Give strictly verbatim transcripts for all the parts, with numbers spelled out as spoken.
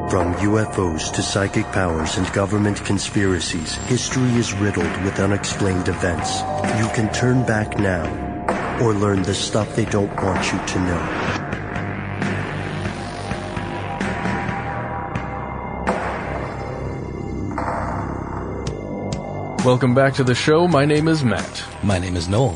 From U F Os to psychic powers and government conspiracies, history is riddled with unexplained events. You can turn back now or learn the stuff they don't want you to know. Welcome back to the show. My name is Matt. My name is Noel.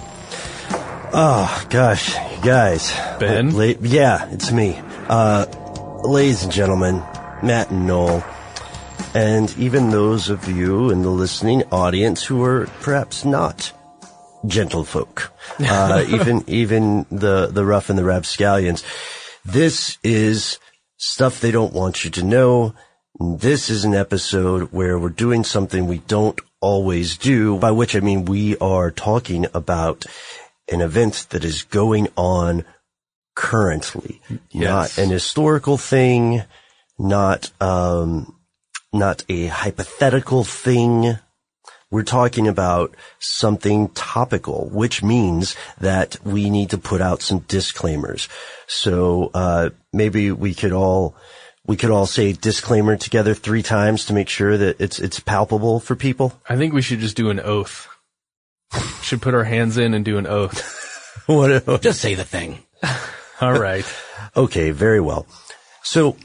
Oh, gosh, you guys. Ben? Uh, la- yeah, it's me. Uh, ladies and gentlemen, Matt and Noel, and even those of you in the listening audience who are perhaps not gentlefolk, uh, even even the, the rough and the rapscallions. This is stuff they don't want you to know. This is an episode where we're doing something we don't always do, by which I mean we are talking about an event that is going on currently, Yes. not an historical thing, not um not a hypothetical thing. We're talking about something topical, which means that we need to put out some disclaimers. So uh maybe we could all we could all say disclaimer together three times to make sure that it's it's palpable for people. I think we should just do an oath. Should put our hands in and do an oath. What? Just say the thing. All right. Okay, very well. So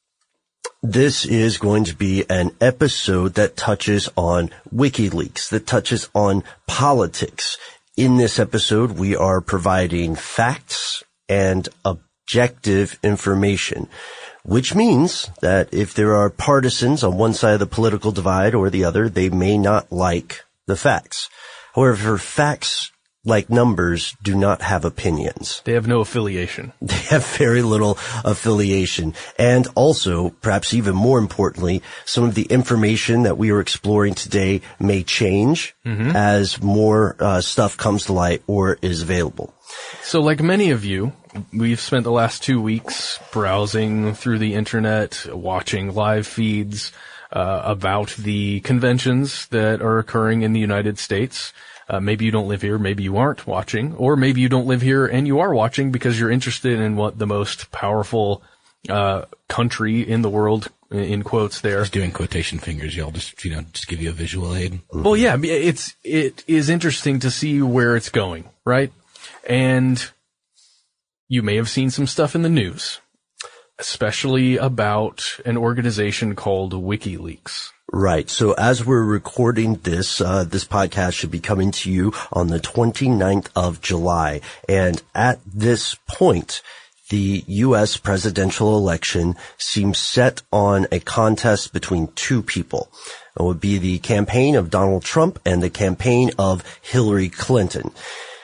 this is going to be an episode that touches on WikiLeaks, that touches on politics. In this episode, we are providing facts and objective information, which means that if there are partisans on one side of the political divide or the other, they may not like the facts. However, facts, like numbers, do not have opinions. They have no affiliation. They have very little affiliation. And also, perhaps even more importantly, some of the information that we are exploring today may change mm-hmm. as more uh, stuff comes to light or is available. So like many of you, we've spent the last two weeks browsing through the internet, watching live feeds uh, about the conventions that are occurring in the United States. Uh, maybe you don't live here, maybe you aren't watching, or maybe you don't live here and you are watching because you're interested in what the most powerful uh country in the world, in quotes there. Just doing quotation fingers, y'all, just, you know, just give you a visual aid. Well, yeah, it's, it is interesting to see where it's going, right? And you may have seen some stuff in the news, especially about an organization called WikiLeaks. Right. So as we're recording this, uh, this podcast should be coming to you on the twenty-ninth of July. And at this point, the U S presidential election seems set on a contest between two people. It would be the campaign of Donald Trump and the campaign of Hillary Clinton.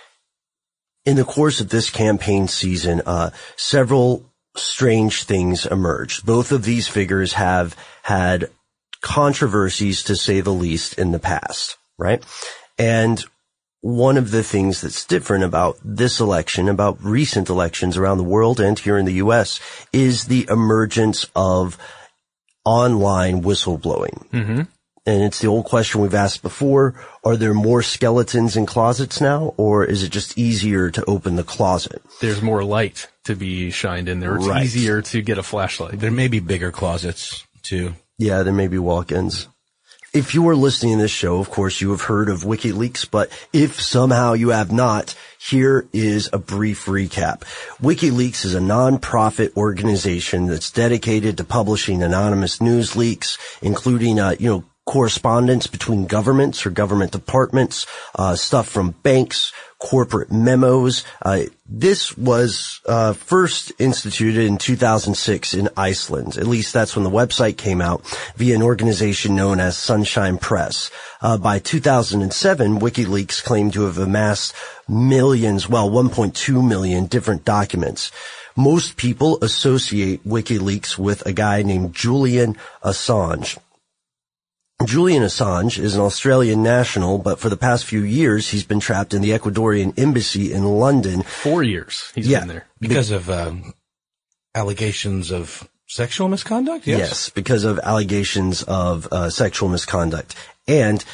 In the course of this campaign season, uh, several strange things emerged. Both of these figures have had controversies, to say the least, in the past, right? And one of the things that's different about this election, about recent elections around the world and here in the U S, is the emergence of online whistleblowing. Mm-hmm. And it's the old question we've asked before, are there more skeletons in closets now, or is it just easier to open the closet? There's more light to be shined in there. It's Right. easier to get a flashlight. There may be bigger closets, too. Yeah, there may be walk-ins. If you are listening to this show, of course, you have heard of WikiLeaks, but if somehow you have not, here is a brief recap. WikiLeaks is a non-profit organization that's dedicated to publishing anonymous news leaks, including, uh, you know, correspondence between governments or government departments, uh, stuff from banks, corporate memos. Uh, this was uh first instituted in two thousand six in Iceland. At least that's when the website came out, via an organization known as Sunshine Press. Uh by two thousand seven, WikiLeaks claimed to have amassed millions, well, one point two million different documents. Most people associate WikiLeaks with a guy named Julian Assange. Julian Assange is an Australian national, but for the past few years, he's been trapped in the Ecuadorian embassy in London. Four years he's Yeah. been there. Because of um, allegations of sexual misconduct? Yes, because of allegations of uh, sexual misconduct. And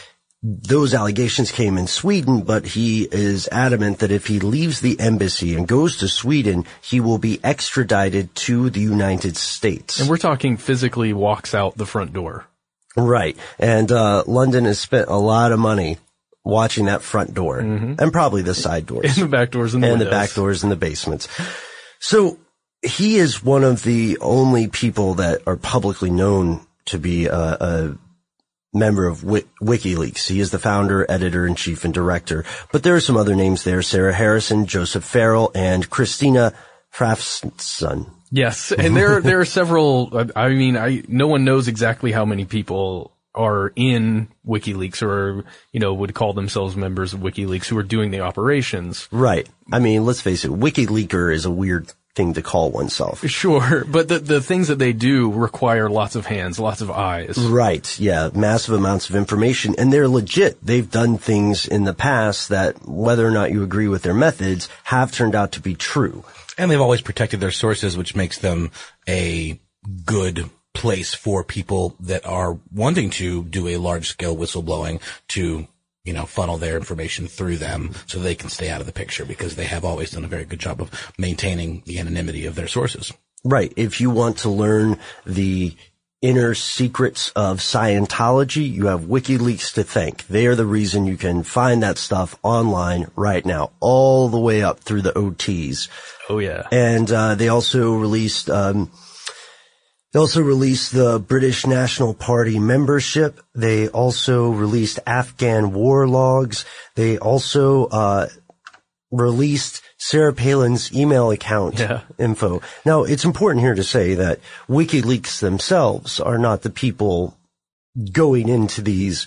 those allegations came in Sweden, but he is adamant that if he leaves the embassy and goes to Sweden, he will be extradited to the United States. And we're talking physically walks out the front door. Right. And uh London has spent a lot of money watching that front door, mm-hmm. and probably the side doors. And the back doors and the And windows. the back doors and the basements. So he is one of the only people that are publicly known to be a, a member of Wik- WikiLeaks. He is the founder, editor-in-chief, and director. But there are some other names there: Sarah Harrison, Joseph Farrell, and Christina Hrafnsson. Yes, and there there are several. I mean, I no one knows exactly how many people are in WikiLeaks or, you know, would call themselves members of WikiLeaks who are doing the operations. Right. I mean, let's face it, WikiLeaker is a weird thing to call oneself. Sure, but the the things that they do require lots of hands, lots of eyes. Right, yeah, massive amounts of information, and they're legit. They've done things in the past that, whether or not you agree with their methods, have turned out to be true. And they've always protected their sources, which makes them a good place for people that are wanting to do a large-scale whistleblowing to, you know, funnel their information through them so they can stay out of the picture, because they have always done a very good job of maintaining the anonymity of their sources. Right. If you want to learn the inner secrets of Scientology, you have WikiLeaks to thank. They are the reason you can find that stuff online right now, all the way up through the O Ts. Oh, yeah. And uh, they also released... Um, They also released the British National Party membership. They also released Afghan war logs. They also uh released Sarah Palin's email account yeah. info. Now, it's important here to say that WikiLeaks themselves are not the people going into these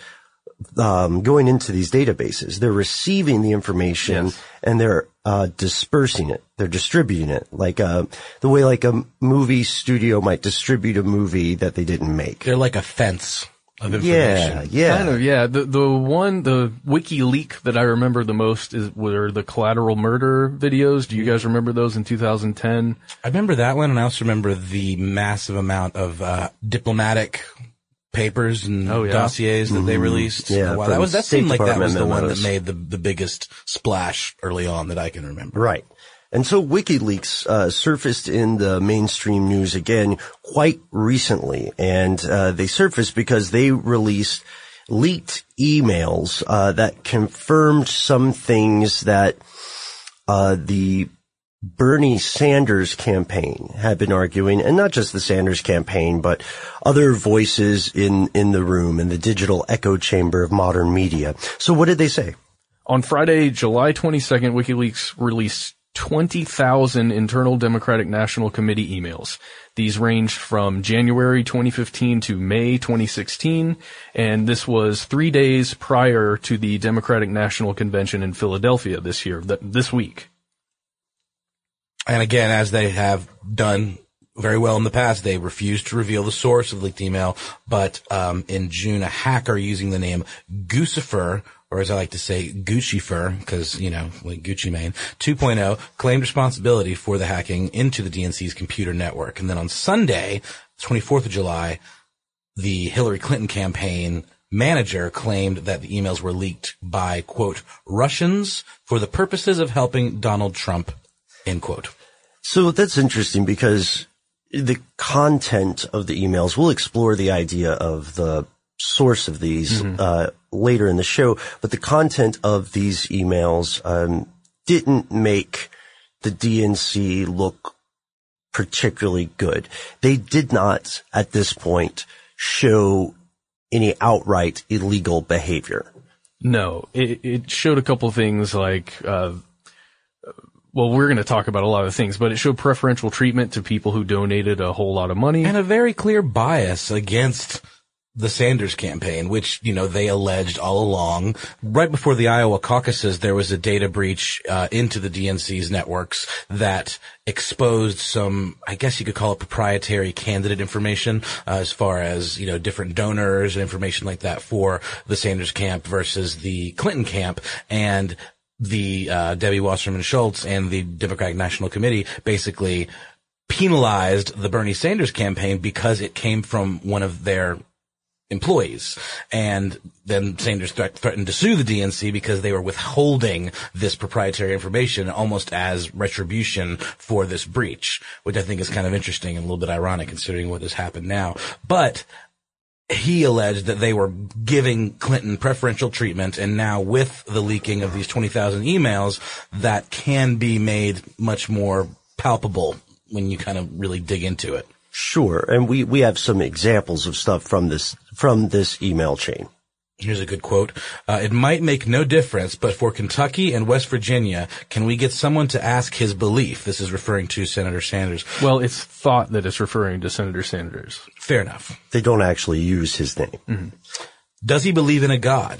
um going into these databases. They're receiving the information, yes. and they're uh dispersing it. They're distributing it like uh the way like a movie studio might distribute a movie that they didn't make. They're like a fence of information. Yeah, yeah. Kind of, yeah. The the one the WikiLeak that I remember the most is were the collateral murder videos. Do you guys remember those in two thousand ten? I remember that one, and I also remember the massive amount of uh diplomatic papers and oh, yeah. dossiers that mm-hmm. they released. Yeah, wow, that was that State seemed like that was the memos. one that made the the biggest splash early on that I can remember. Right. And so WikiLeaks uh surfaced in the mainstream news again quite recently, and uh they surfaced because they released leaked emails uh that confirmed some things that uh the Bernie Sanders campaign had been arguing, and not just the Sanders campaign, but other voices in, in the room, in the digital echo chamber of modern media. So what did they say? On Friday, July twenty-second, WikiLeaks released twenty thousand internal Democratic National Committee emails. These ranged from January twenty fifteen to May twenty sixteen, and this was three days prior to the Democratic National Convention in Philadelphia this year, th- this week. And again, as they have done very well in the past, they refused to reveal the source of the leaked email. But um in June, a hacker using the name Guccifer, or as I like to say, Guccifer, because, you know, like Gucci Mane, two point oh, claimed responsibility for the hacking into the D N C's computer network. And then on Sunday, twenty-fourth of July, the Hillary Clinton campaign manager claimed that the emails were leaked by, quote, Russians for the purposes of helping Donald Trump, end quote. So that's interesting because the content of the emails, we'll explore the idea of the source of these mm-hmm. uh later in the show, but the content of these emails um didn't make the D N C look particularly good. They did not, at this point, show any outright illegal behavior. No, it, it showed a couple things like, uh, well, we're going to talk about a lot of things, but it showed preferential treatment to people who donated a whole lot of money. And a very clear bias against the Sanders campaign, which, you know, they alleged all along. Right before the Iowa caucuses, there was a data breach uh, into the D N C's networks that exposed some, I guess you could call it proprietary candidate information, uh, as far as, you know, different donors and information like that for the Sanders camp versus the Clinton camp. And the uh Debbie Wasserman Schultz and the Democratic National Committee basically penalized the Bernie Sanders campaign because it came from one of their employees. And then Sanders threat- threatened to sue the D N C because they were withholding this proprietary information almost as retribution for this breach, which I think is kind of interesting and a little bit ironic considering what has happened now. But he alleged that they were giving Clinton preferential treatment, and now with the leaking of these twenty thousand emails, that can be made much more palpable when you kind of really dig into it. Sure. And we, we have some examples of stuff from this, from this email chain. Here's a good quote. Uh, it might make no difference, but for Kentucky and West Virginia, can we get someone to ask his belief? This is referring to Senator Sanders. Well, it's thought that it's referring to Senator Sanders. Fair enough. They don't actually use his name. Mm-hmm. Does he believe in a God?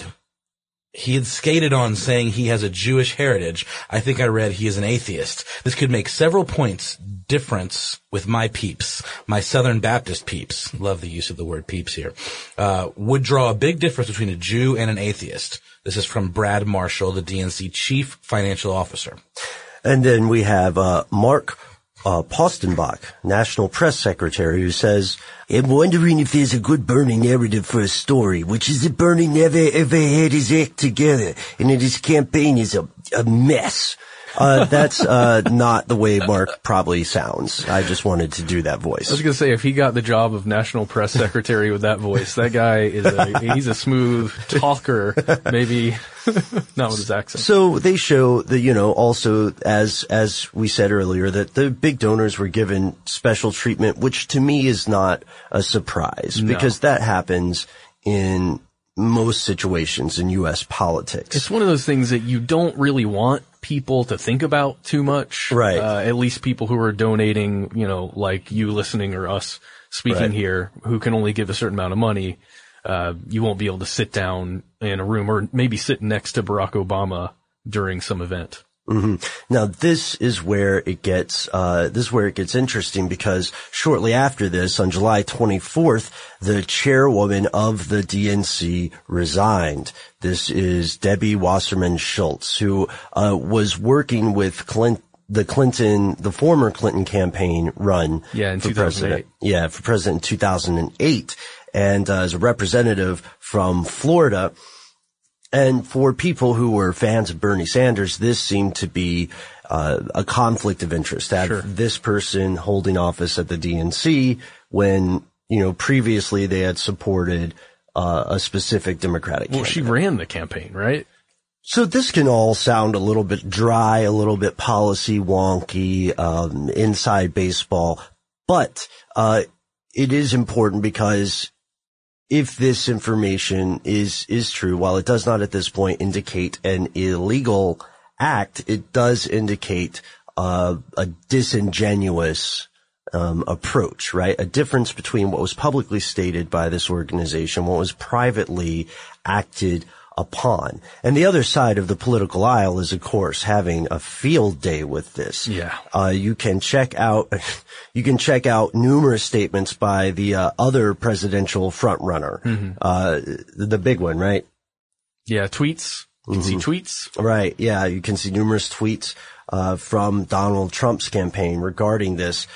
He had skated on saying he has a Jewish heritage. I think I read he is an atheist. This could make several points difference with my peeps, my Southern Baptist peeps. Love the use of the word peeps here. Uh, would draw a big difference between a Jew and an atheist. This is from Brad Marshall, the D N C chief financial officer. And then we have, uh, Mark Uh, Postenbach, National Press Secretary, who says, I'm wondering if there's a good Bernie narrative for a story, which is that Bernie never ever had his act together and that his campaign is a, a mess. Uh, that's, uh, not the way Mark probably sounds. I just wanted to do that voice. I was going to say, if he got the job of National Press Secretary with that voice, that guy is a, he's a smooth talker, maybe not with his accent. So they show that, you know, also, as, as we said earlier, that the big donors were given special treatment, which to me is not a surprise, No. because that happens in most situations in U S politics. It's one of those things that you don't really want people to think about too much. Right. Uh, at least people who are donating, you know, like you listening or us speaking Right. here, who can only give a certain amount of money. Uh, you won't be able to sit down in a room or maybe sit next to Barack Obama during some event. Mm-hmm. Now this is where it gets, uh, this is where it gets interesting, because shortly after this, on July twenty-fourth, the chairwoman of the D N C resigned. This is Debbie Wasserman Schultz, who, uh, was working with Clint, the Clinton, the former Clinton campaign run. Yeah, in for two thousand eight. president. Yeah, for president in two thousand eight. And, uh, as a representative from Florida. And for people who were fans of Bernie Sanders, this seemed to be uh, a conflict of interest. To have Sure. this person holding office at the D N C when, you know, previously they had supported uh, a specific Democratic Well, candidate. she ran the campaign, right? So this can all sound a little bit dry, a little bit policy wonky, um, inside baseball, but uh it is important because if this information is, is true, while it does not at this point indicate an illegal act, it does indicate, uh, a disingenuous, um, approach, right? A difference between what was publicly stated by this organization, what was privately acted upon. And the other side of the political aisle is, of course, having a field day with this. Yeah. Uh, you can check out, you can check out numerous statements by the uh, other presidential frontrunner, mm-hmm. uh, the big one, right? Yeah, tweets. You can Mm-hmm. see tweets. Right. Yeah. You can see numerous tweets, uh, from Donald Trump's campaign regarding this.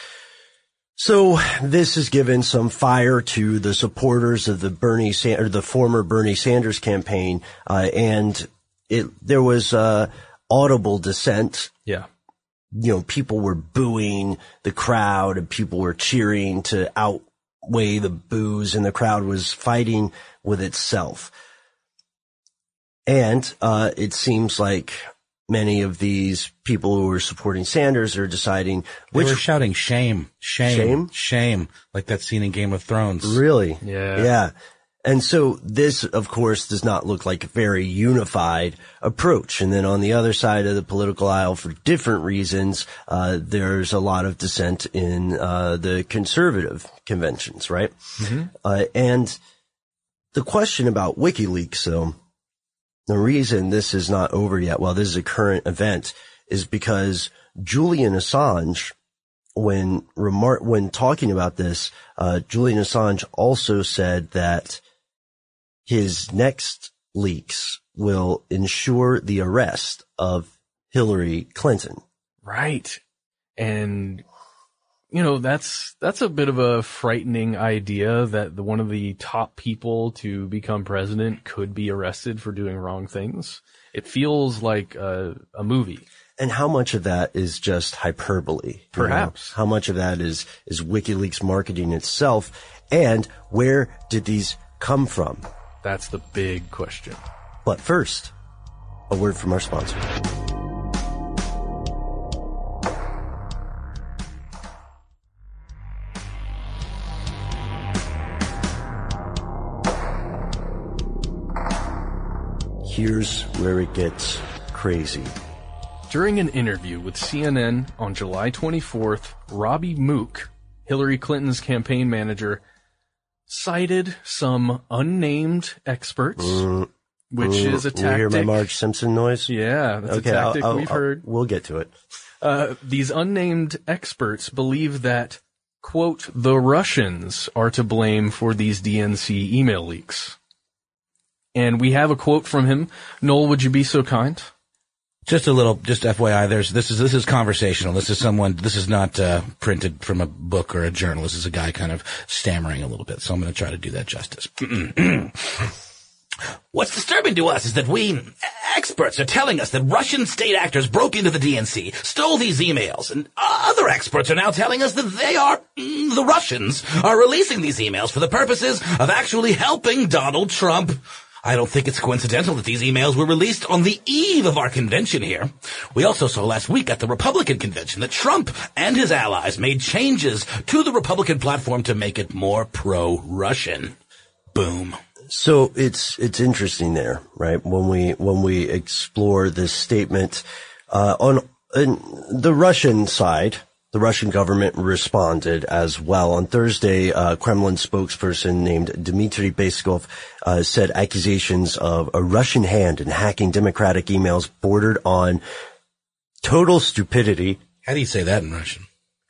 So this has given some fire to the supporters of the Bernie San- or the former Bernie Sanders campaign, uh, and it there was uh, audible dissent. Yeah. You know, people were booing the crowd, and people were cheering to outweigh the boos, and the crowd was fighting with itself. And uh it seems like many of these people who are supporting Sanders are deciding Which which were shouting shame, shame, Shame? shame, like that scene in Game of Thrones. really, Yeah. yeah. And so this, of course, does not look like a very unified approach. And then on the other side of the political aisle, for different reasons, uh, there's a lot of dissent in, uh, the conservative conventions, right? Mm-hmm. Uh, and the question about WikiLeaks, though, the reason this is not over yet, well, this is a current event, is because Julian Assange, when remar- when talking about this, uh, Julian Assange also said that his next leaks will ensure the arrest of Hillary Clinton. Right. And you know, that's, that's a bit of a frightening idea that the, one of the top people to become president could be arrested for doing wrong things. It feels like a, a movie. And how much of that is just hyperbole? Perhaps. You know? How much of that is, is WikiLeaks marketing itself? And where did these come from? That's the big question. But first, a word from our sponsor. Here's where it gets crazy. During an interview with C N N on July twenty-fourth, Robbie Mook, Hillary Clinton's campaign manager, cited some unnamed experts, mm, which mm, is a tactic. You hear my Marge Simpson noise? Yeah, that's okay, a tactic I'll, I'll, we've I'll, heard. We'll get to it. Uh, these unnamed experts believe that, quote, the Russians are to blame for these D N C email leaks. And we have a quote from him. Noel, would you be so kind? Just a little, just F Y I, there's, this is, this is conversational. This is someone, this is not, uh, printed from a book or a journal. This is a guy kind of stammering a little bit. So I'm going to try to do that justice. What's disturbing to us is that we, experts, are telling us that Russian state actors broke into the D N C, stole these emails, and other experts are now telling us that they are, mm, the Russians, are releasing these emails for the purposes of actually helping Donald Trump. I don't think it's coincidental that these emails were released on the eve of our convention here. We also saw last week at the Republican convention that Trump and his allies made changes to the Republican platform to make it more pro-Russian. Boom. So it's, it's interesting there, right? When we, when we explore this statement, uh, on, on the Russian side, the Russian government responded as well. On Thursday, uh, Kremlin spokesperson named Dmitry Peskov uh, said accusations of a Russian hand in hacking democratic emails bordered on total stupidity. How do you say that in Russian?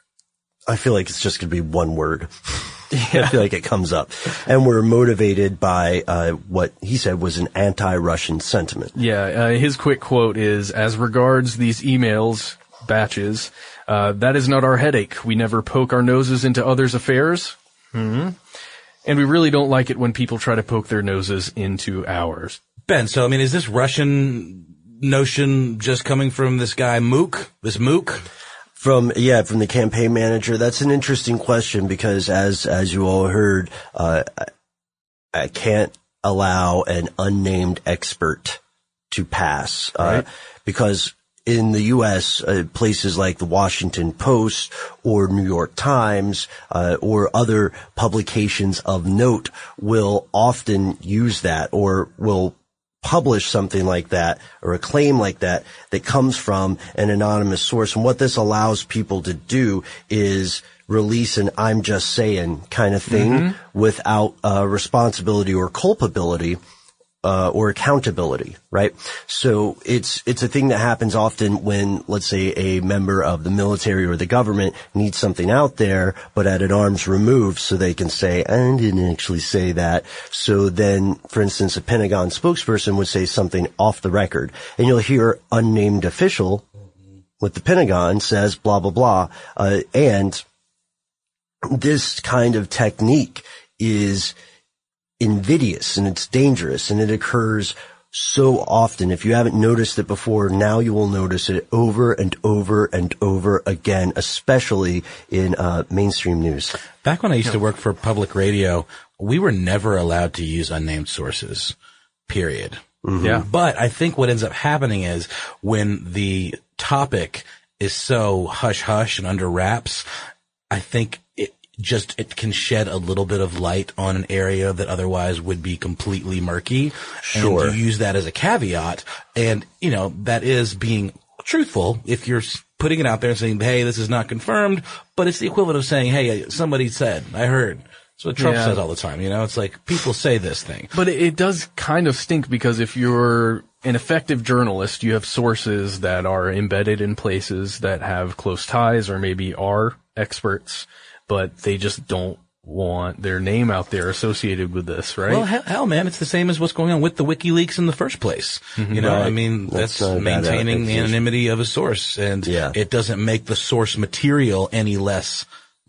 I feel like it's just going to be one word. Yeah. I feel like it comes up. And were motivated by uh what he said was an anti-Russian sentiment. Yeah, uh, his quick quote is, as regards these emails, batches, Uh, that is not our headache. We never poke our noses into others' affairs. Mm-hmm. And we really don't like it when people try to poke their noses into ours. Ben, so, I mean, is this Russian notion just coming from this guy Mook? This Mook? From, yeah, from the campaign manager. That's an interesting question because as, as you all heard, uh, I, I can't allow an unnamed expert to pass, uh, right. because in the U S, uh, places like the Washington Post or New York Times, uh, or other publications of note will often use that or will publish something like that or a claim like that that comes from an anonymous source. And what this allows people to do is release an I'm just saying kind of thing mm-hmm. without uh, responsibility or culpability. Uh, or accountability, right? So it's, it's a thing that happens often when, let's say, a member of the military or the government needs something out there, but at an arm's removed so they can say, I didn't actually say that. So then, for instance, a Pentagon spokesperson would say something off the record and you'll hear unnamed official with the Pentagon says blah, blah, blah. Uh, and this kind of technique is invidious and it's dangerous and it occurs so often. If you haven't noticed it before, now you will notice it over and over and over again, especially in uh mainstream news. Back when I used to work for public radio, we were never allowed to use unnamed sources, period. Mm-hmm. Yeah. But I think what ends up happening is when the topic is so hush-hush and under wraps, I think it just, it can shed a little bit of light on an area that otherwise would be completely murky. Sure. And you use that as a caveat. And, you know, that is being truthful if you're putting it out there and saying, hey, this is not confirmed, but it's the equivalent of saying, hey, somebody said, I heard. That's what Trump yeah. says all the time. You know, it's like people say this thing. But it, it does kind of stink because if you're an effective journalist, you have sources that are embedded in places that have close ties or maybe are experts, but they just don't want their name out there associated with this, right? Well, hell, hell, man, it's the same as what's going on with the WikiLeaks in the first place. Mm-hmm. You know, right. I mean, that's, that's bad, maintaining the anonymity of a source, and yeah. it doesn't make the source material any less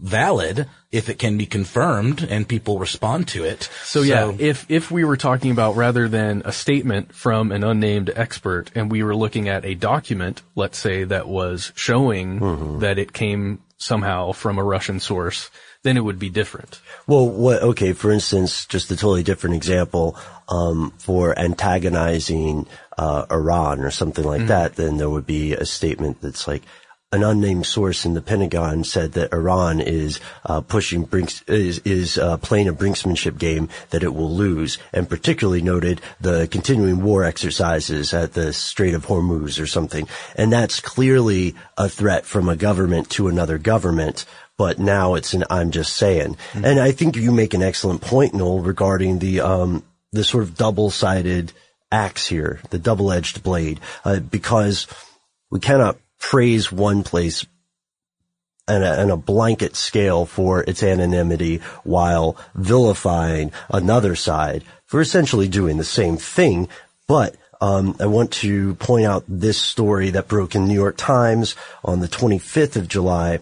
valid if it can be confirmed and people respond to it. So, so yeah, if, if we were talking about rather than a statement from an unnamed expert and we were looking at a document, let's say that was showing mm-hmm. that it came somehow from a Russian source, then it would be different. Well, what, okay, for instance, just a totally different example, um, for antagonizing, uh, Iran or something like mm-hmm. that, then there would be a statement that's like, an unnamed source in the Pentagon said that Iran is uh, pushing Brinks is is uh, playing a brinksmanship game that it will lose, and particularly noted the continuing war exercises at the Strait of Hormuz or something. And that's clearly a threat from a government to another government. But now it's an I'm just saying. Mm-hmm. And I think you make an excellent point, Noel, regarding the um the sort of double-sided axe here, the double-edged blade, uh, because we cannot praise one place on a, on a blanket scale for its anonymity while vilifying another side for essentially doing the same thing. But um I want to point out this story that broke in the New York Times on the twenty-fifth of July.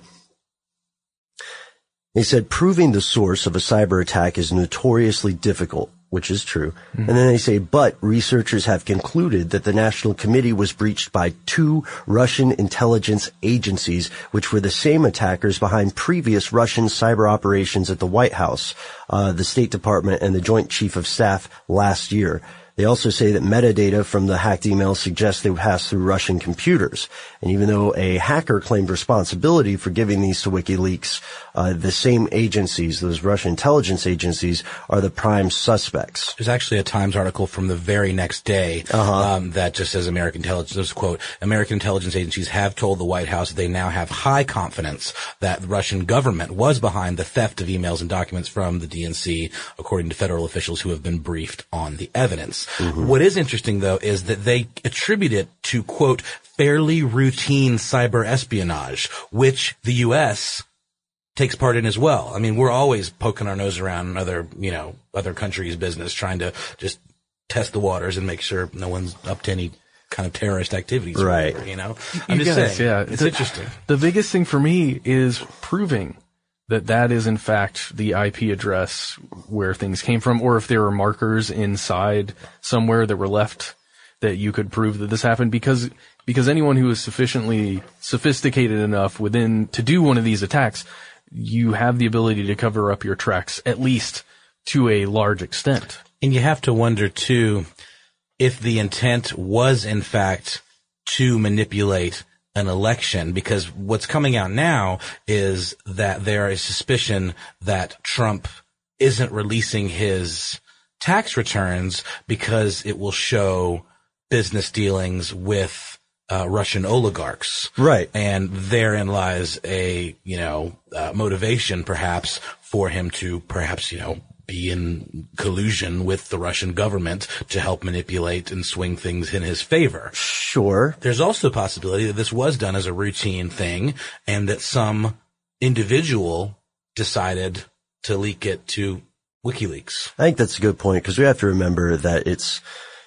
They said proving the source of a cyber attack is notoriously difficult, which is true. Mm-hmm. And then they say, but researchers have concluded that the National Committee was breached by two Russian intelligence agencies, which were the same attackers behind previous Russian cyber operations at the White House, uh, the State Department, and the Joint Chief of Staff last year. They also say that metadata from the hacked emails suggests they passed through Russian computers. And even though a hacker claimed responsibility for giving these to WikiLeaks, uh, the same agencies, those Russian intelligence agencies, are the prime suspects. There's actually a Times article from the very next day uh-huh. um, that just says American intelligence, there's a quote, American intelligence agencies have told the White House they now have high confidence that the Russian government was behind the theft of emails and documents from the D N C, according to federal officials who have been briefed on the evidence. Mm-hmm. What is interesting, though, is that they attribute it to, quote, fairly routine cyber espionage, which the U S takes part in as well. I mean, we're always poking our nose around other, you know, other countries' business, trying to just test the waters and make sure no one's up to any kind of terrorist activities. Right. Whatever, you know? I'm you just guys, saying. Yeah, it's the, interesting. The biggest thing for me is proving that that is in fact the I P address where things came from, or if there were markers inside somewhere that were left that you could prove that this happened, because because anyone who is sufficiently sophisticated enough within to do one of these attacks, you have the ability to cover up your tracks, at least to a large extent. And you have to wonder too, if the intent was in fact to manipulate an election, because what's coming out now is that there is suspicion that Trump isn't releasing his tax returns because it will show business dealings with uh, Russian oligarchs. Right. And therein lies a, you know, uh, motivation perhaps for him to perhaps, you know, be in collusion with the Russian government to help manipulate and swing things in his favor. Sure. There's also a possibility that this was done as a routine thing and that some individual decided to leak it to WikiLeaks. I think that's a good point, because we have to remember that it's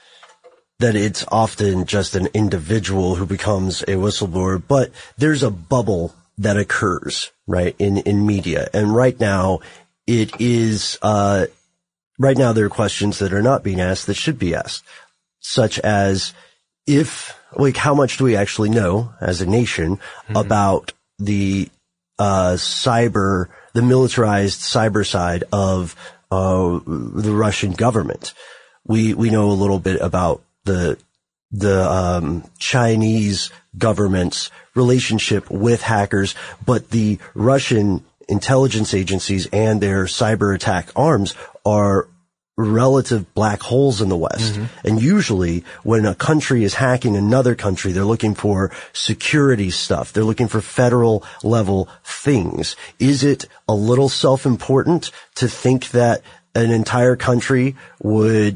that it's often just an individual who becomes a whistleblower, but there's a bubble that occurs, right, in, in media. And right now, it is, uh, right now there are questions that are not being asked that should be asked, such as if, like, how much do we actually know as a nation mm-hmm. about the, uh, cyber, the militarized cyber side of, uh, the Russian government? We, we know a little bit about the, the, um, Chinese government's relationship with hackers, but the Russian intelligence agencies and their cyber attack arms are relative black holes in the West. Mm-hmm. And usually when a country is hacking another country, they're looking for security stuff. They're looking for federal level things. Is it a little self-important to think that an entire country would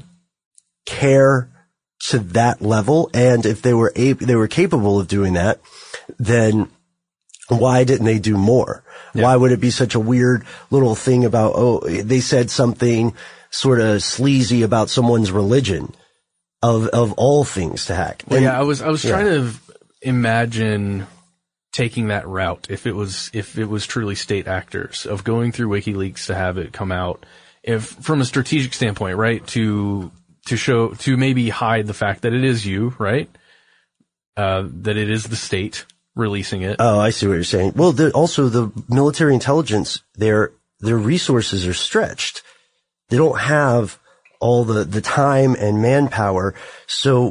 care to that level? And if they were able, they were capable of doing that, then why didn't they do more? Yeah. Why would it be such a weird little thing about, oh, they said something sort of sleazy about someone's religion, of, of all things to hack? Well, and, yeah, I was, I was yeah. trying to imagine taking that route, if it was, if it was truly state actors, of going through WikiLeaks to have it come out, if, from a strategic standpoint, right, to, to show, to maybe hide the fact that it is you, right? Uh, that it is the state releasing it. Oh, I see what you're saying. Well, the, also the military intelligence, their, their resources are stretched. They don't have all the, the time and manpower. So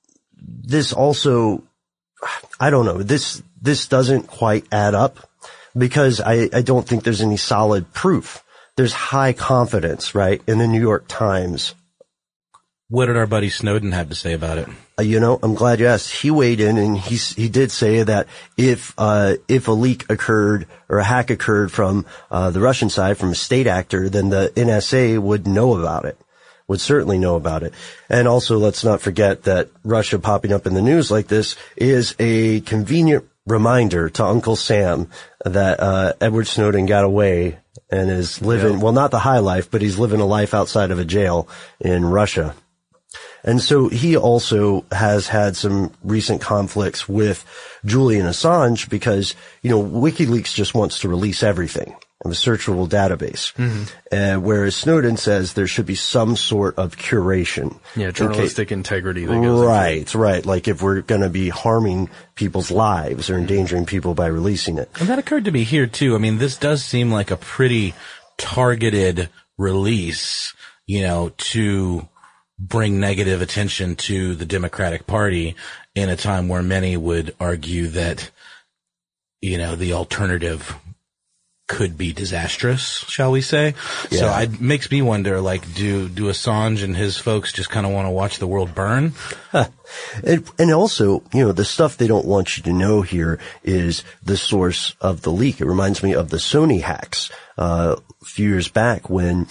this also, I don't know, this, this doesn't quite add up because I, I don't think there's any solid proof. There's high confidence, right, in the New York Times. What did our buddy Snowden have to say about it? Uh, you know, I'm glad you asked. He weighed in and he, he did say that if, uh, if a leak occurred or a hack occurred from, uh, the Russian side, from a state actor, then the N S A would know about it, would certainly know about it. And also, let's not forget that Russia popping up in the news like this is a convenient reminder to Uncle Sam that, uh, Edward Snowden got away and is living, yeah. well, not the high life, but he's living a life outside of a jail in Russia. And so he also has had some recent conflicts with Julian Assange because, you know, WikiLeaks just wants to release everything of a searchable database. Mm-hmm. Uh, whereas Snowden says there should be some sort of curation. Yeah, journalistic okay. integrity. That goes right, into right. Like if we're going to be harming people's lives or endangering people by releasing it. And that occurred to me here too. I mean, this does seem like a pretty targeted release, you know, to bring negative attention to the Democratic Party in a time where many would argue that, you know, the alternative could be disastrous, shall we say? Yeah. So it makes me wonder, like, do, do Assange and his folks just kind of want to watch the world burn? Huh. And, and also, you know, the stuff they don't want you to know here is the source of the leak. It reminds me of the Sony hacks, uh, a few years back when,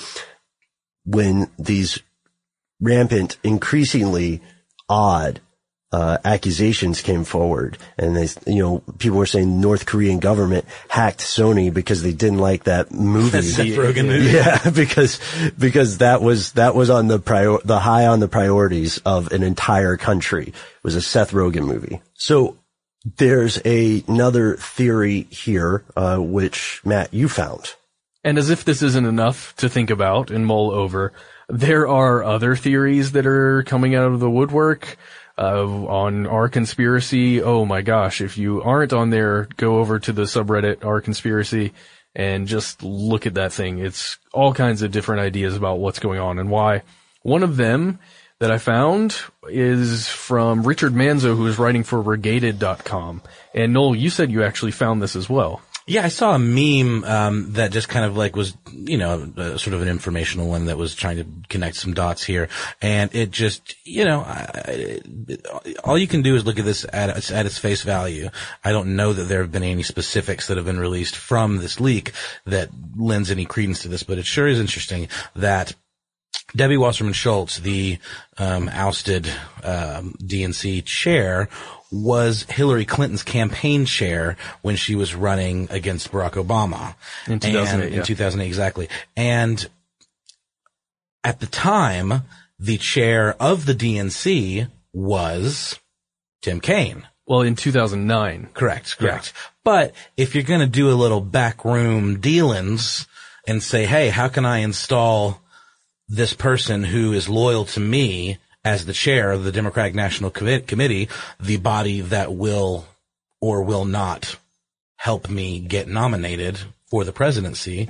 when these rampant, increasingly odd, uh, accusations came forward. And they, you know, people were saying the North Korean government hacked Sony because they didn't like that movie. Seth Rogen movie. Yeah, because, because that was, that was on the prior, the high on the priorities of an entire country. It was a Seth Rogen movie. So there's a, another theory here, uh, which, Matt, you found. And as if this isn't enough to think about and mull over, there are other theories that are coming out of the woodwork uh, on Our Conspiracy. Oh my gosh, if you aren't on there, go over to the subreddit Our Conspiracy and just look at that thing. It's all kinds of different ideas about what's going on and why. One of them that I found is from Richard Manzo, who is writing for Regated dot com. And Noel, you said you actually found this as well. Yeah, I saw a meme um that just kind of like was, you know, uh, sort of an informational one that was trying to connect some dots here, and it just, you know, I, I, all you can do is look at this at its, at its face value. I don't know that there have been any specifics that have been released from this leak that lends any credence to this, but it sure is interesting that Debbie Wasserman Schultz, the um ousted um D N C chair, was Hillary Clinton's campaign chair when she was running against Barack Obama. In two thousand eight, and, yeah. In two thousand eight, exactly. And at the time, the chair of the D N C was Tim Kaine. Well, in two thousand nine. Correct, correct. Yeah. But if you're gonna do a little backroom dealings and say, hey, how can I install this person who is loyal to me as the chair of the Democratic National Com- Committee, the body that will or will not help me get nominated for the presidency,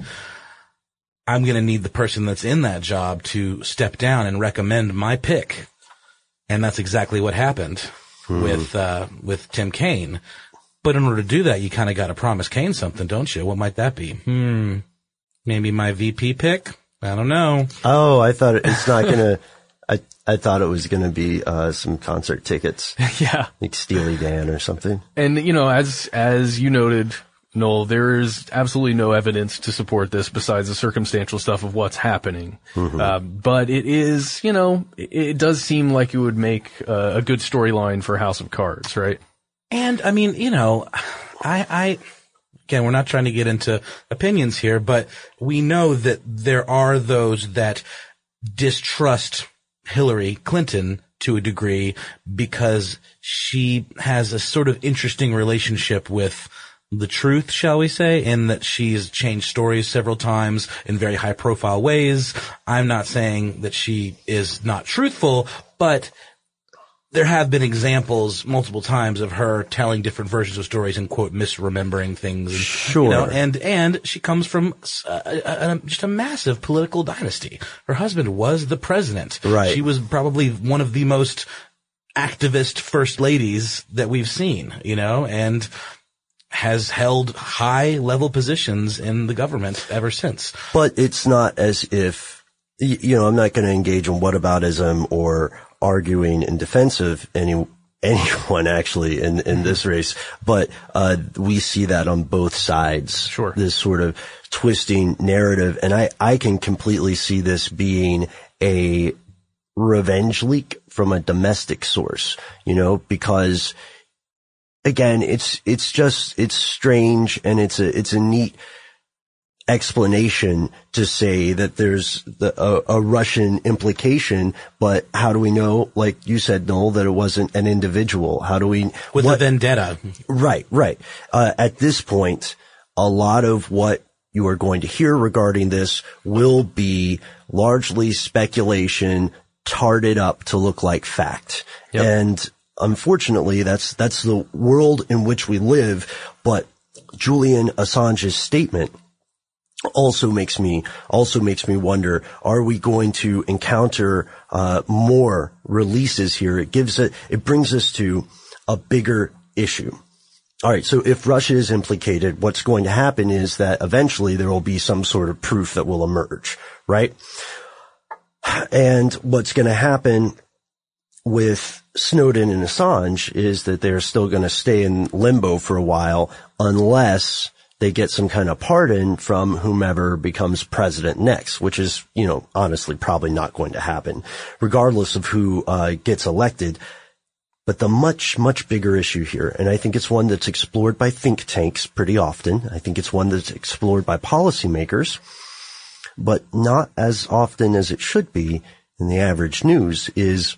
I'm going to need the person that's in that job to step down and recommend my pick. And that's exactly what happened hmm. with, uh, with Tim Kaine. But in order to do that, you kind of got to promise Kaine something, don't you? What might that be? Hmm. Maybe my V P pick? I don't know. Oh, I thought it's not going to, I, I thought it was going to be, uh, some concert tickets. Yeah. Like Steely Dan or something. And, you know, as, as you noted, Noel, there is absolutely no evidence to support this besides the circumstantial stuff of what's happening. Mm-hmm. Uh, but it is, you know, it, it does seem like it would make uh, a good storyline for House of Cards, right? And, I mean, you know, I, I, again, we're not trying to get into opinions here, but we know that there are those that distrust Hillary Clinton to a degree because she has a sort of interesting relationship with the truth, shall we say, in that she's changed stories several times in very high profile ways. I'm not saying that she is not truthful, but there have been examples multiple times of her telling different versions of stories and, quote, misremembering things. And, sure. You know, and, and she comes from a, a, a, just a massive political dynasty. Her husband was the president. Right. She was probably one of the most activist first ladies that we've seen, you know, and has held high level positions in the government ever since. But it's not as if, you know, I'm not going to engage in whataboutism or arguing in defense of any, anyone actually in, in this race. But, uh, we see that on both sides. Sure. This sort of twisting narrative. And I, I can completely see this being a revenge leak from a domestic source, you know, because again, it's, it's just, it's strange and it's a, it's a neat explanation to say that there's the, a, a Russian implication, but how do we know, like you said, Noel, that it wasn't an individual? How do we... With what, a vendetta. Right, right. Uh, at this point, a lot of what you are going to hear regarding this will be largely speculation, tarted up to look like fact. Yep. And unfortunately, that's, that's the world in which we live. But Julian Assange's statement also makes me, also makes me wonder, are we going to encounter, uh, more releases here? It gives it, it brings us to a bigger issue. All right. So if Russia is implicated, what's going to happen is that eventually there will be some sort of proof that will emerge, right? And what's going to happen with Snowden and Assange is that they're still going to stay in limbo for a while unless they get some kind of pardon from whomever becomes president next, which is, you know, honestly probably not going to happen regardless of who uh gets elected. But the much, much bigger issue here, and I think it's one that's explored by think tanks pretty often. I think it's one that's explored by policymakers, but not as often as it should be in the average news, is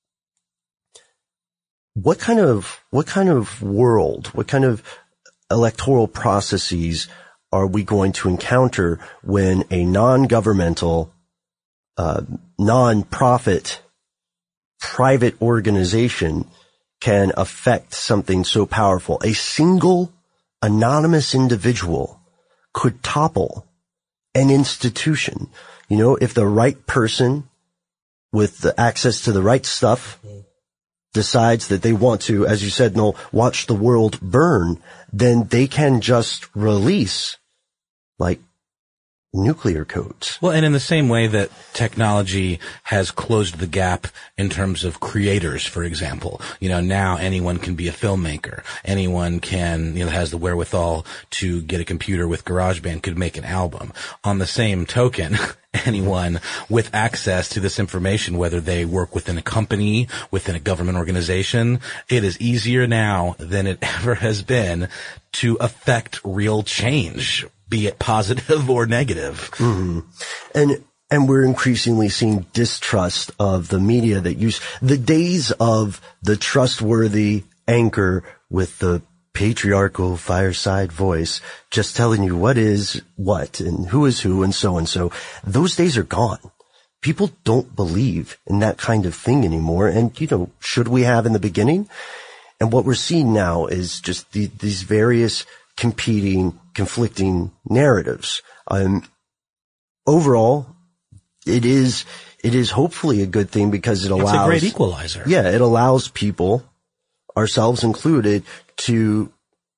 what kind of, what kind of world, what kind of electoral processes are we going to encounter when a non-governmental, uh, non-profit, private organization can affect something so powerful? A single anonymous individual could topple an institution. You know, if the right person with the access to the right stuff decides that they want to, as you said, Noel, watch the world burn, then they can just release, like, nuclear codes. Well, and in the same way that technology has closed the gap in terms of creators, for example, you know, now anyone can be a filmmaker. Anyone can, you know, has the wherewithal to get a computer with GarageBand could make an album. On the same token, anyone with access to this information, whether they work within a company, within a government organization, it is easier now than it ever has been to affect real change, be it positive or negative. Mm-hmm. And, and we're increasingly seeing distrust of the media that use the days of the trustworthy anchor with the patriarchal fireside voice, just telling you what is what and who is who and so and so. Those days are gone. People don't believe in that kind of thing anymore. And, you know, should we have in the beginning? And what we're seeing now is just the, these various competing, conflicting narratives. Um, overall, it is, it is hopefully a good thing because it allows, it's a great equalizer. Yeah, it allows people, ourselves included, to,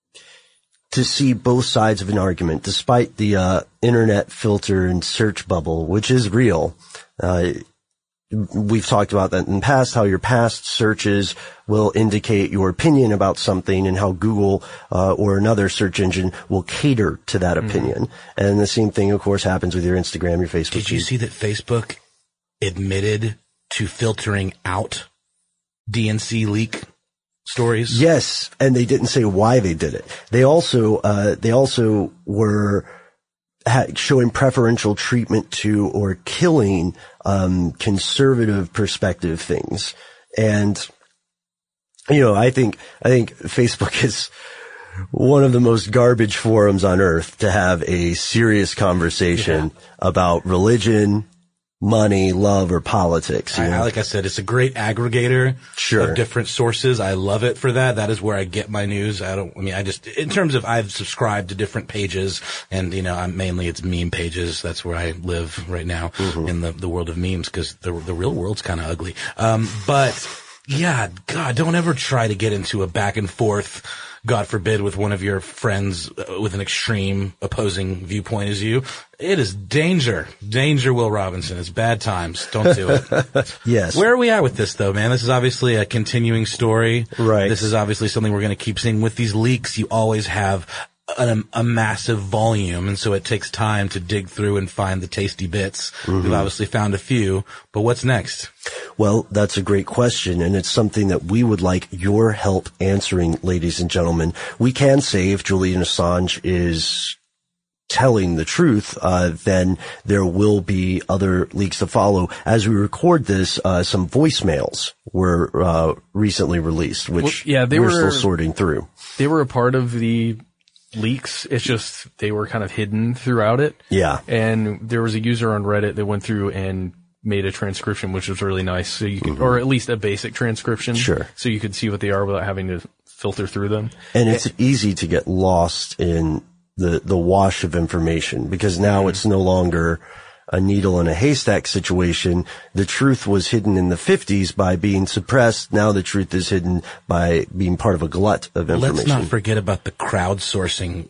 to see both sides of an argument, despite the, uh, internet filter and search bubble, which is real. Uh, We've talked about that in the past, how your past searches will indicate your opinion about something and how Google uh, or another search engine will cater to that mm-hmm. opinion. And the same thing, of course, happens with your Instagram, your Facebook. Did you feed. see that Facebook admitted to filtering out D N C leak stories? Yes, and they didn't say why they did it. They also, uh, they also were ha- showing preferential treatment to or killing um, conservative perspective things. And, you know, I think, I think Facebook is one of the most garbage forums on earth to have a serious conversation yeah. about religion, money, love, or politics. You I, know? Like I said, it's a great aggregator sure. of different sources. I love it for that. That is where I get my news. I don't, I mean, I just, in terms of, I've subscribed to different pages and, you know, I'm mainly it's meme pages. That's where I live right now mm-hmm. in the, the world of memes because the, the real world's kind of ugly. Um, but yeah, God, don't ever try to get into a back and forth, God forbid, with one of your friends uh, with an extreme opposing viewpoint as you. It is danger. Danger, Will Robinson. It's bad times. Don't do it. Yes. Where are we at with this, though, man? This is obviously a continuing story. Right. This is obviously something we're going to keep seeing. With these leaks, you always have a, a massive volume, and so it takes time to dig through and find the tasty bits. Mm-hmm. We've obviously found a few, but what's next? Well, that's a great question, and it's something that we would like your help answering, ladies and gentlemen. We can say if Julian Assange is telling the truth, uh, then there will be other leaks to follow. As we record this, uh, some voicemails were uh, recently released, which well, yeah, they we're were still sorting through. They were a part of the leaks. It's just they were kind of hidden throughout it. Yeah. And there was a user on Reddit that went through and made a transcription, which was really nice. So you could, mm-hmm. or at least a basic transcription. Sure. So you could see what they are without having to filter through them. And it's easy to get lost in the, the wash of information because now mm-hmm. it's no longer a needle in a haystack situation. The truth was hidden in the fifties by being suppressed. Now the truth is hidden by being part of a glut of information. Let's not forget about the crowdsourcing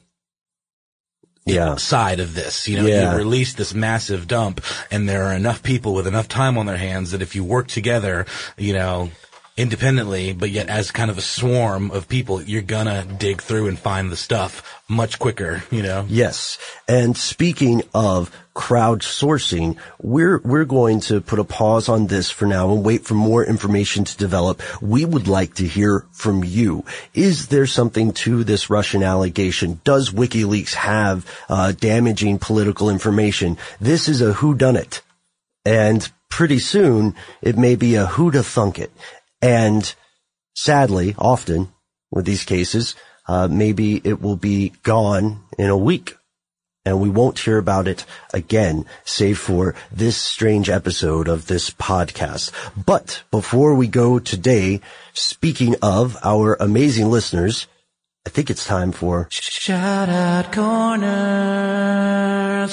yeah. side of this. You know, yeah. you release this massive dump and there are enough people with enough time on their hands that if you work together, you know, independently, but yet as kind of a swarm of people, you're gonna dig through and find the stuff much quicker, you know? Yes. And speaking of crowdsourcing, we're, we're going to put a pause on this for now and wait for more information to develop. We would like to hear from you. Is there something to this Russian allegation? Does WikiLeaks have, uh, damaging political information? This is a whodunit. And pretty soon, it may be a whodathunk-it. And sadly, often with these cases, uh, maybe it will be gone in a week and we won't hear about it again, save for this strange episode of this podcast. But before we go today, speaking of our amazing listeners, I think it's time for Shout Out Corner.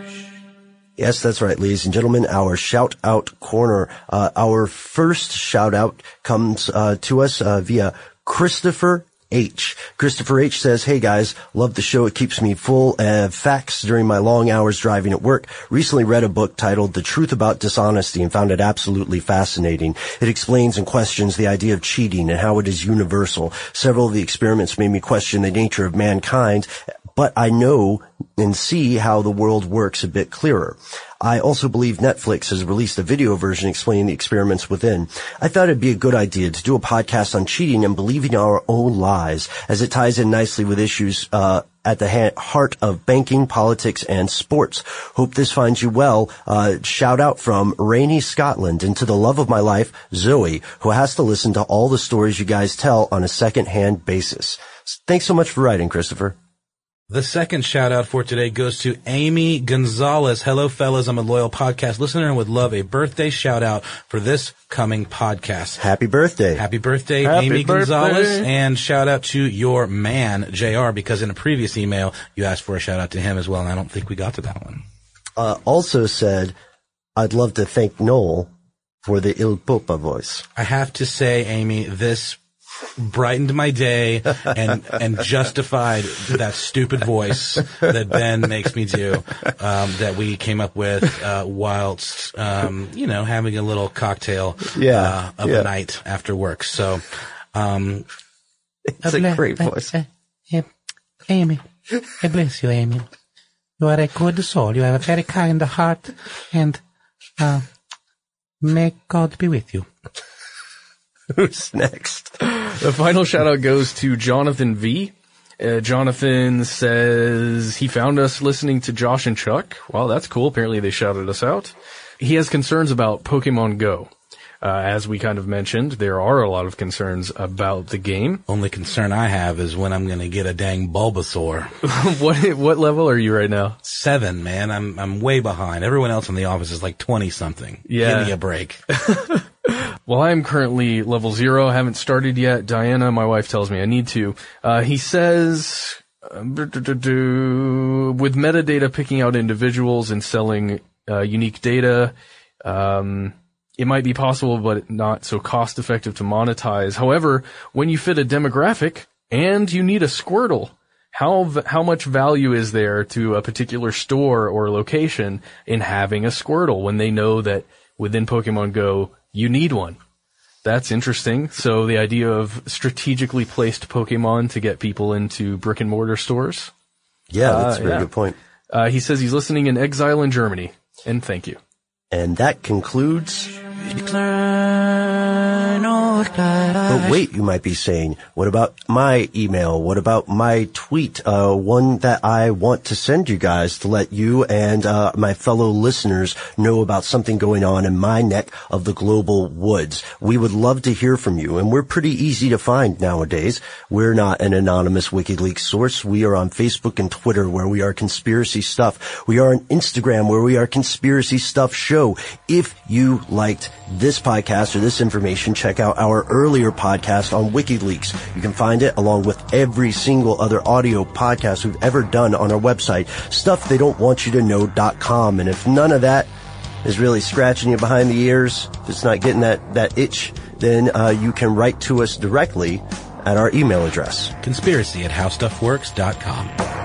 Yes, that's right, ladies and gentlemen, our shout-out corner. Uh, our first shout-out comes uh, to us uh, via Christopher H. Christopher H. says, hey guys, love the show. It keeps me full of facts during my long hours driving at work. Recently read a book titled The Truth About Dishonesty and found it absolutely fascinating. It explains and questions the idea of cheating and how it is universal. Several of the experiments made me question the nature of mankind, but I know and see how the world works a bit clearer. I also believe Netflix has released a video version explaining the experiments within. I thought it'd be a good idea to do a podcast on cheating and believing our own lies, as it ties in nicely with issues uh at the ha- heart of banking, politics, and sports. Hope this finds you well. Uh shout out from rainy Scotland, and to the love of my life, Zoe, who has to listen to all the stories you guys tell on a second-hand basis. Thanks so much for writing, Christopher. The second shout out for today goes to Amy Gonzalez. Hello, fellas. I'm a loyal podcast listener and would love a birthday shout out for this coming podcast. Happy birthday. Happy birthday, Happy Amy birthday. Gonzalez. And shout out to your man, J R, because in a previous email, you asked for a shout out to him as well. And I don't think we got to that one. Uh, also said, I'd love to thank Noel for the Il Popa voice. I have to say, Amy, this brightened my day and and justified that stupid voice that Ben makes me do, um, that we came up with uh, whilst um, you know having a little cocktail yeah, uh, of yeah. a night after work. So um, it's a great voice. Uh, uh, uh, Amy, I bless you, Amy. You are a good soul. You have a very kind heart, and uh, may God be with you. Who's next? The final shout out goes to Jonathan V. Uh, Jonathan says he found us listening to Josh and Chuck. Well, that's cool. Apparently they shouted us out. He has concerns about Pokemon Go. Uh, as we kind of mentioned, there are a lot of concerns about the game. Only concern I have is when I'm going to get a dang Bulbasaur. what what level are you right now? Seven, man. I'm I'm way behind. Everyone else in the office is like twenty something. Yeah. Give me a break. Well, I'm currently level zero. I haven't started yet. Diana, my wife, tells me I need to. Uh, he says, uh, with metadata picking out individuals and selling uh, unique data, um, it might be possible, but not so cost effective to monetize. However, when you fit a demographic and you need a Squirtle, how how much value is there to a particular store or location in having a Squirtle when they know that within Pokemon Go you need one? That's interesting. So the idea of strategically placed Pokemon to get people into brick and mortar stores. Yeah, that's uh, a very yeah. good point. Uh, he says he's listening in exile in Germany, and thank you. And that concludes. But wait, you might be saying, what about my email? What about my tweet? Uh, one that I want to send you guys to let you and uh, my fellow listeners know about something going on in my neck of the global woods. We would love to hear from you, and we're pretty easy to find nowadays. We're not an anonymous WikiLeaks source. We are on Facebook and Twitter, where we are Conspiracy Stuff. We are on Instagram, where we are Conspiracy Stuff Show. If you liked this podcast or this information, check out our earlier podcast on WikiLeaks. You can find it along with every single other audio podcast we've ever done on our website, stuff they don't want you to know dot com. And if none of that is really scratching you behind the ears, if it's not getting that, that itch, then uh, you can write to us directly at our email address. Conspiracy at how stuff works dot com.